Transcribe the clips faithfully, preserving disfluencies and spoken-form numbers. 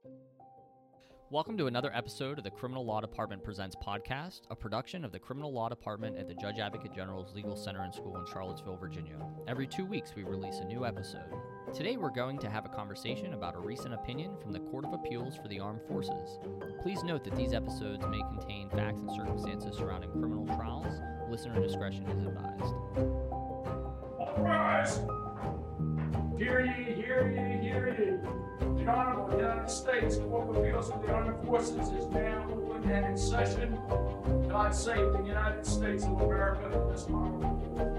Welcome to another episode of the Criminal Law Department Presents podcast, a production of the Criminal Law Department at the Judge Advocate General's Legal Center and School in Charlottesville, Virginia. Every two weeks, we release a new episode. Today, we're going to have a conversation about a recent opinion from the Court of Appeals for the Armed Forces. Please note that these episodes may contain facts and circumstances surrounding criminal trials. Listener discretion is advised. All rise. Hear ye, hear ye, hear ye. The Honorable United States Court of Appeals of the Armed Forces is now open and in session. God save the United States of America and this honorable.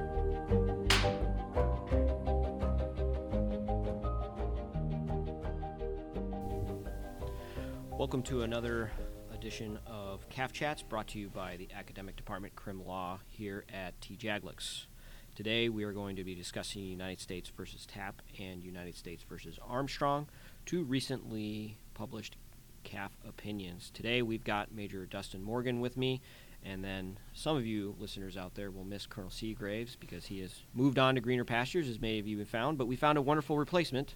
Welcome to another edition of C A F Chats, brought to you by the Academic Department Crim Law here at T J A G L I C. Today we are going to be discussing United States versus Tapp and United States versus Armstrong, two recently published C A F opinions. Today we've got Major Dustin Morgan with me, and then some of you listeners out there will miss Colonel Seagraves because he has moved on to greener pastures, as many of you have found, but we found a wonderful replacement,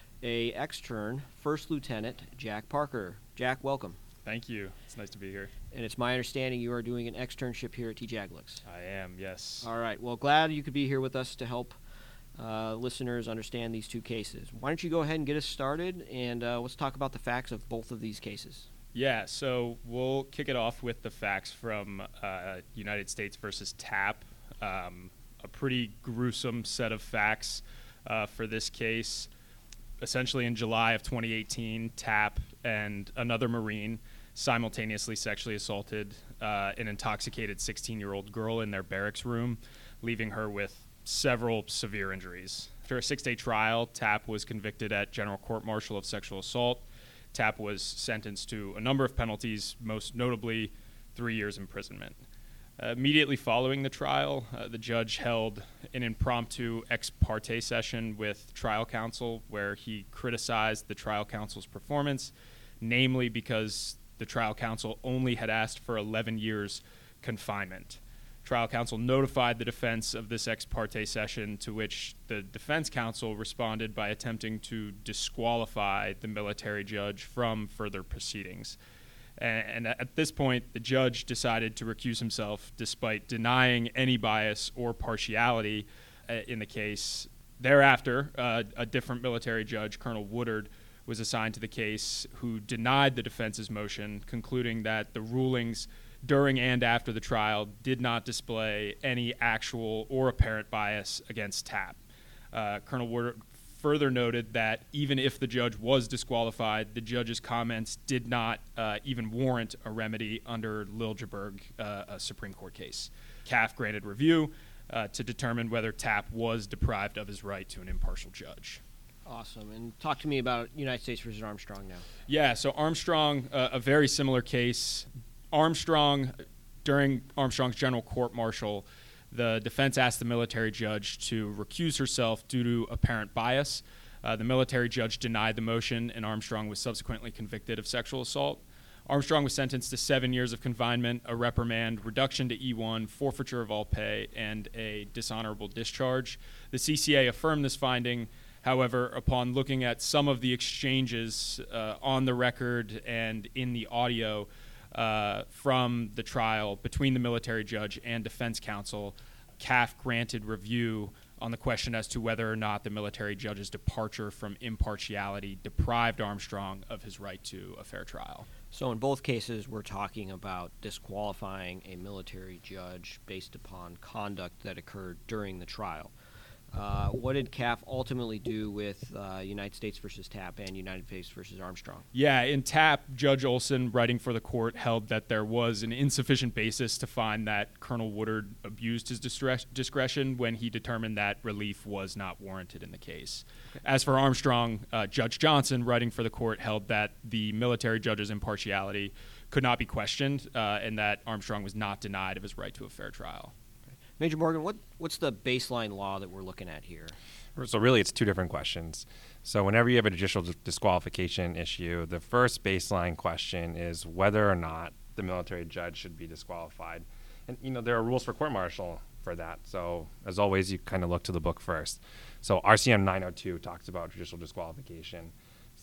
a extern First Lieutenant Jack Parker. Jack, welcome. Thank you. It's nice to be here. And it's my understanding you are doing an externship here at T J A G L I C. I am, yes. All right. Well, glad you could be here with us to help uh, listeners understand these two cases. Why don't you go ahead and get us started, and uh, let's talk about the facts of both of these cases. Yeah, so we'll kick it off with the facts from uh, United States versus Tapp. Um, a pretty gruesome set of facts uh, for this case. Essentially, in July of twenty eighteen, Tapp and another Marine simultaneously sexually assaulted uh, an intoxicated sixteen-year-old girl in their barracks room, leaving her with several severe injuries. After a six-day trial, Tapp was convicted at General Court-Martial of sexual assault. Tapp was sentenced to a number of penalties, most notably three years imprisonment. Uh, immediately following the trial, uh, the judge held an impromptu ex parte session with trial counsel where he criticized the trial counsel's performance, namely because the trial counsel only had asked for eleven years confinement. Trial counsel notified the defense of this ex parte session, to which the defense counsel responded by attempting to disqualify the military judge from further proceedings. And at this point, the judge decided to recuse himself despite denying any bias or partiality uh, in the case. Thereafter, uh, a different military judge, Colonel Woodard, was assigned to the case, who denied the defense's motion, concluding that the rulings during and after the trial did not display any actual or apparent bias against Tapp. Uh, Colonel Woodard further noted that even if the judge was disqualified, the judge's comments did not uh, even warrant a remedy under Liljeburg, uh, a Supreme Court case. C A F granted review uh, to determine whether Tapp was deprived of his right to an impartial judge. Awesome. And talk to me about United States versus Armstrong now. Yeah, so Armstrong, uh, a very similar case. Armstrong, during Armstrong's general court-martial, the defense asked the military judge to recuse herself due to apparent bias. Uh, the military judge denied the motion, and Armstrong was subsequently convicted of sexual assault. Armstrong was sentenced to seven years of confinement, a reprimand, reduction to E one, forfeiture of all pay, and a dishonorable discharge. The C C A affirmed this finding. However, upon looking at some of the exchanges uh, on the record and in the audio uh, from the trial between the military judge and defense counsel, C A F granted review on the question as to whether or not the military judge's departure from impartiality deprived Armstrong of his right to a fair trial. So in both cases, we're talking about disqualifying a military judge based upon conduct that occurred during the trial. Uh, what did C A F ultimately do with uh, United States versus Tapp and United States versus Armstrong? Yeah, in Tapp, Judge Olson, writing for the court, held that there was an insufficient basis to find that Colonel Woodard abused his distre- discretion when he determined that relief was not warranted in the case. Okay. As for Armstrong, uh, Judge Johnson, writing for the court, held that the military judge's impartiality could not be questioned uh, and that Armstrong was not denied of his right to a fair trial. Major Morgan, what, what's the baseline law that we're looking at here? So really, it's two different questions. So whenever you have a judicial disqualification issue, the first baseline question is whether or not the military judge should be disqualified. And, you know, there are rules for court-martial for that. So as always, you kind of look to the book first. So R C M nine oh two talks about judicial disqualification.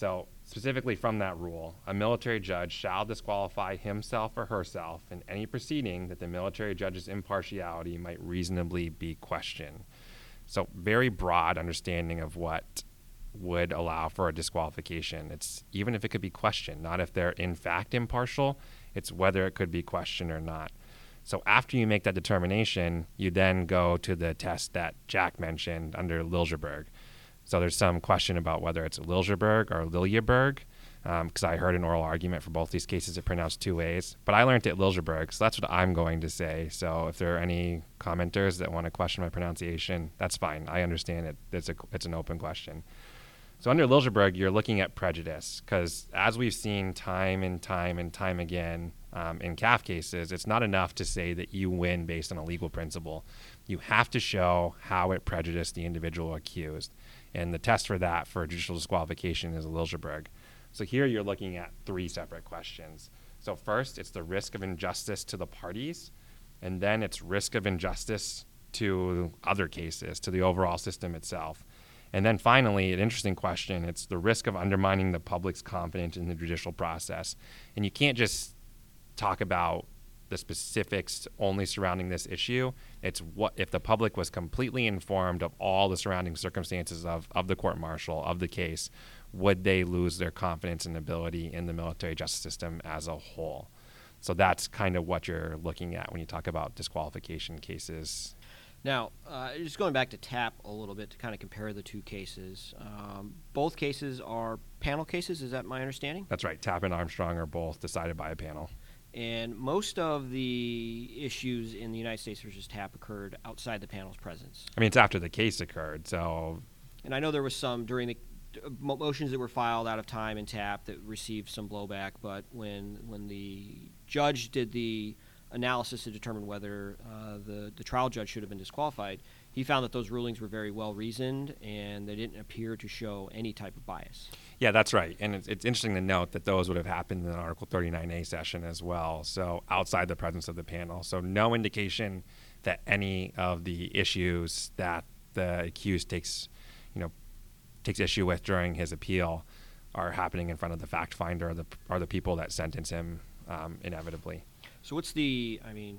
So specifically from that rule, a military judge shall disqualify himself or herself in any proceeding that the military judge's impartiality might reasonably be questioned. So very broad understanding of what would allow for a disqualification. It's even if it could be questioned, not if they're in fact impartial, it's whether it could be questioned or not. So after you make that determination, you then go to the test that Jack mentioned under Liljeburg. So there's some question about whether it's Liljeburg or Liljeburg, because um, I heard an oral argument for both these cases. It pronounced two ways, but I learned it Liljeburg, so that's what I'm going to say. So if there are any commenters that want to question my pronunciation, that's fine. I understand it. It's a it's an open question. So under Liljeburg, you're looking at prejudice, because as we've seen time and time and time again um, in C A F cases, it's not enough to say that you win based on a legal principle. You have to show how it prejudiced the individual accused. And the test for that for judicial disqualification is Liljeburg. So here you're looking at three separate questions. So first, it's the risk of injustice to the parties, and then it's risk of injustice to other cases, to the overall system itself. And then finally, an interesting question, it's the risk of undermining the public's confidence in the judicial process. And you can't just talk about the specifics only surrounding this issue. It's what if the public was completely informed of all the surrounding circumstances of, of the court-martial, of the case, would they lose their confidence and ability in the military justice system as a whole? So that's kind of what you're looking at when you talk about disqualification cases. Now, uh, just going back to TAP a little bit to kind of compare the two cases. Um, both cases are panel cases, is that my understanding? That's right. TAP and Armstrong are both decided by a panel. And most of the issues in the United States versus TAP occurred outside the panel's presence. I mean, it's after the case occurred, so... And I know there was some during the motions that were filed out of time in TAP that received some blowback, but when when the judge did the analysis to determine whether uh, the, the trial judge should have been disqualified, he found that those rulings were very well reasoned and they didn't appear to show any type of bias. Yeah, that's right. And it's, it's interesting to note that those would have happened in an Article thirty-nine A session as well, so outside the presence of the panel. So no indication that any of the issues that the accused takes, you know, takes issue with during his appeal are happening in front of the fact finder or the, or the people that sentence him um, inevitably. So what's the, I mean,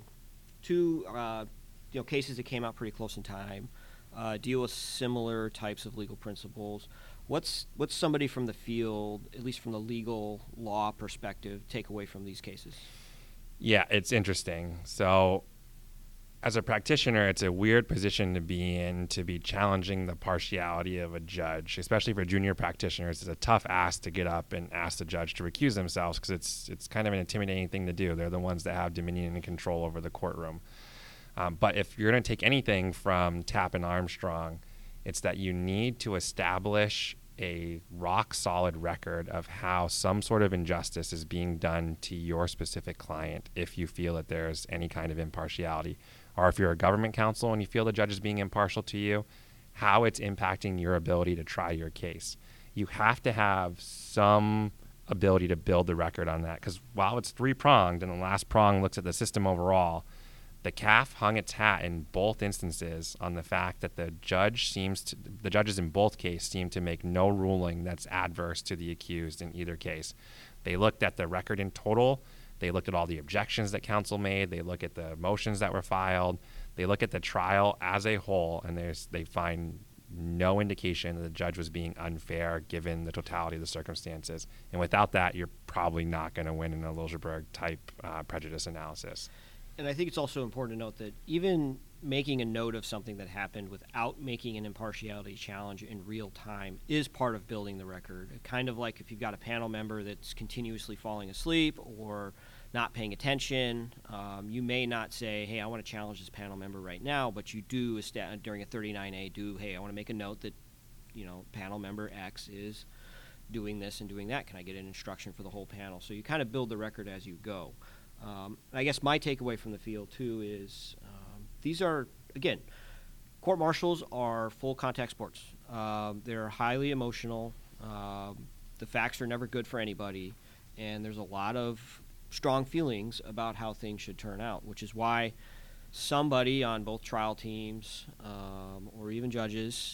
two uh, you know, cases that came out pretty close in time, uh, deal with similar types of legal principles. What's what's somebody from the field, at least from the legal law perspective, take away from these cases? Yeah, it's interesting. So as a practitioner, it's a weird position to be in, to be challenging the partiality of a judge, especially for junior practitioners. It's a tough ask to get up and ask the judge to recuse themselves because it's it's kind of an intimidating thing to do. They're the ones that have dominion and control over the courtroom. Um, but if you're going to take anything from TAP and Armstrong, it's that you need to establish a rock-solid record of how some sort of injustice is being done to your specific client if you feel that there's any kind of impartiality. Or if you're a government counsel and you feel the judge is being impartial to you, how it's impacting your ability to try your case. You have to have some ability to build the record on that, because while it's three-pronged and the last prong looks at the system overall, the C A F hung its hat in both instances on the fact that the judge seems to, the judges in both cases seem to make no ruling that's adverse to the accused in either case. They looked at the record in total. They looked at all the objections that counsel made. They look at the motions that were filed. They look at the trial as a whole, and there's they find no indication that the judge was being unfair given the totality of the circumstances. And without that, you're probably not going to win in a Liljeburg type uh, prejudice analysis. And I think it's also important to note that even making a note of something that happened without making an impartiality challenge in real time is part of building the record. Kind of like if you've got a panel member that's continuously falling asleep or not paying attention, um, you may not say, hey, I want to challenge this panel member right now, but you do during a thirty-nine A do, hey, I want to make a note that, you know, panel member X is doing this and doing that. Can I get an instruction for the whole panel? So you kind of build the record as you go. Um, I guess my takeaway from the field, too, is um, these are, again, court-martials are full contact sports. Um, they're highly emotional. Um, the facts are never good for anybody, and there's a lot of strong feelings about how things should turn out, which is why somebody on both trial teams um, or even judges uh,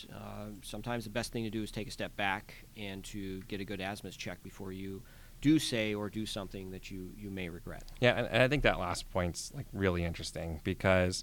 sometimes the best thing to do is take a step back and to get a good asthma check before you do say or do something that you, you may regret. Yeah, and, and I think that last point's like really interesting, because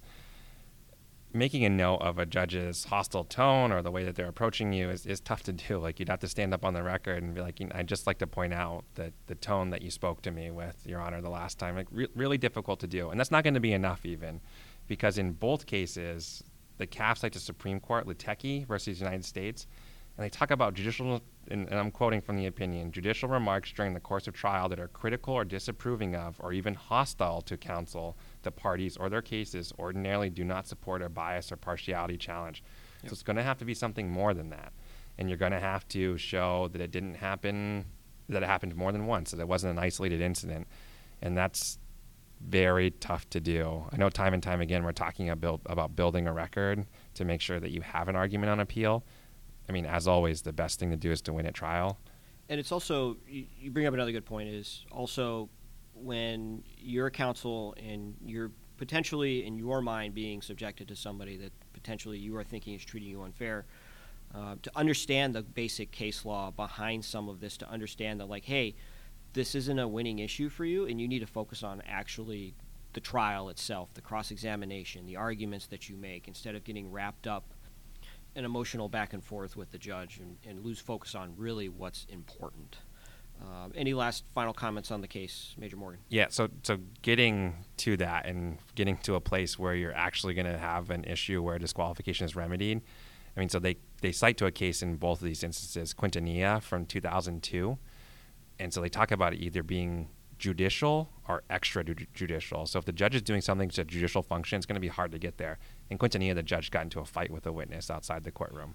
making a note of a judge's hostile tone or the way that they're approaching you is, is tough to do. Like, you'd have to stand up on the record and be like, you know, I'd just like to point out that the tone that you spoke to me with, Your Honor, the last time, like re- really difficult to do. And that's not going to be enough even, because in both cases, the C A F cite the Supreme Court, Latecki versus United States, and they talk about judicial, and, and I'm quoting from the opinion, judicial remarks during the course of trial that are critical or disapproving of or even hostile to counsel, the parties, or their cases ordinarily do not support a bias or partiality challenge. Yep. So it's going to have to be something more than that. And you're going to have to show that it didn't happen, that it happened more than once, that it wasn't an isolated incident. And that's very tough to do. I know time and time again we're talking about, about building a record to make sure that you have an argument on appeal. I mean, as always, the best thing to do is to win at trial. And it's also, you, you bring up another good point, is also when you're a counsel and you're potentially, in your mind, being subjected to somebody that potentially you are thinking is treating you unfair, uh, to understand the basic case law behind some of this, to understand that, like, hey, this isn't a winning issue for you, and you need to focus on actually the trial itself, the cross-examination, the arguments that you make, instead of getting wrapped up an emotional back and forth with the judge and, and lose focus on really what's important. Um, any last final comments on the case, Major Morgan? Yeah, so so getting to that and getting to a place where you're actually going to have an issue where disqualification is remedied. I mean, so they, they cite to a case in both of these instances, Quintanilla from two thousand two. And so they talk about it either being judicial or extrajudicial. So if the judge is doing something to judicial function, it's going to be hard to get there. In Quintanilla, the judge got into a fight with a witness outside the courtroom.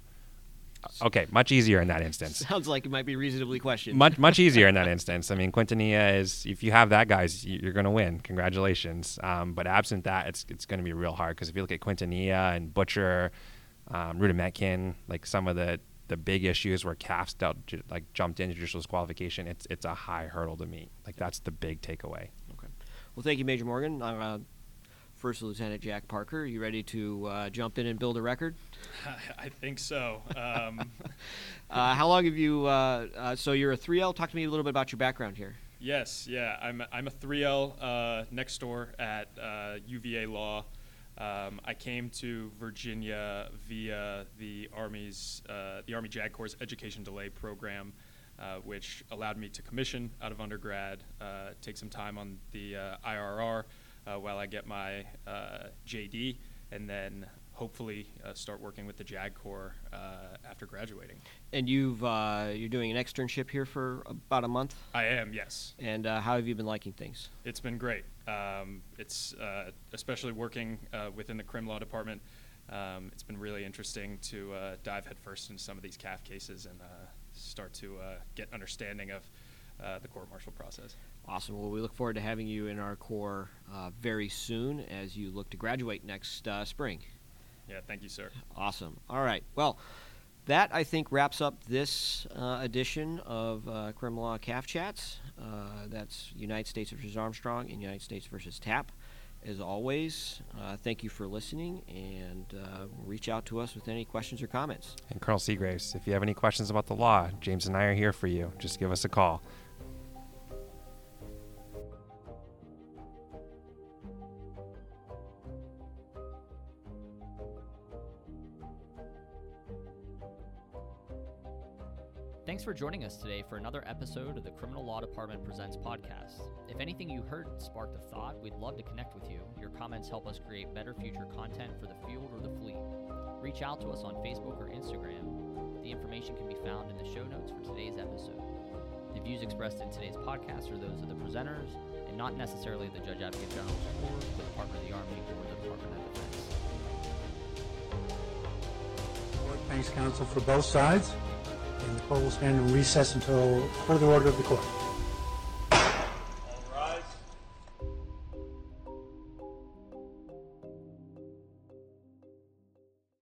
Okay, much easier in that instance. Sounds like it might be reasonably questioned. Much much easier in that instance. I mean, Quintanilla is, if you have that, guys, you're going to win. Congratulations. Um, but absent that, it's it's going to be real hard, because if you look at Quintanilla and Butcher, um, Rudametkin, like some of the the big issues where C A F's dealt, like jumped into judicial disqualification, it's it's a high hurdle to meet. Like, that's the big takeaway. Okay. Well, thank you, Major Morgan. Uh, First Lieutenant Jack Parker, are you ready to uh, jump in and build a record? I think so. Um, uh, how long have you? Uh, uh, so you're a three L. Talk to me a little bit about your background here. yes, yeah, I'm I'm a three L uh, next door at uh, U V A Law. Um, I came to Virginia via the Army's uh, the Army JAG Corps' Education Delay Program, uh, which allowed me to commission out of undergrad, uh, take some time on the uh, I R R uh, while I get my uh, J D, and then hopefully uh, start working with the JAG Corps uh, after graduating. And you've uh, you're doing an externship here for about a month. I am, yes. And uh, how have you been liking things? It's been great. Um, it's uh, especially working uh, within the crim law department. Um, it's been really interesting to uh, dive headfirst into some of these C A F cases and uh, start to uh, get understanding of uh, the court-martial process. Awesome. Well, we look forward to having you in our Corps uh, very soon as you look to graduate next uh, spring. Yeah, thank you, sir. Awesome. All right. Well, that, I think, wraps up this uh, edition of uh, Crim Law C A F Chats. Uh, that's United States versus Armstrong and United States versus TAP. As always, uh, thank you for listening, and uh, reach out to us with any questions or comments. And Colonel Seagraves, if you have any questions about the law, James and I are here for you. Just give us a call. Thanks for joining us today for another episode of the Criminal Law Department Presents podcast. If anything you heard sparked a thought, we'd love to connect with you. Your comments help us create better future content for the field or the fleet. Reach out to us on Facebook or Instagram. The information can be found in the show notes for today's episode. The views expressed in today's podcast are those of the presenters and not necessarily the Judge Advocate General's Corps, the Department of the Army, or the Department of Defense. Court thanks counsel for both sides, and the court will stand in recess until further order of the court.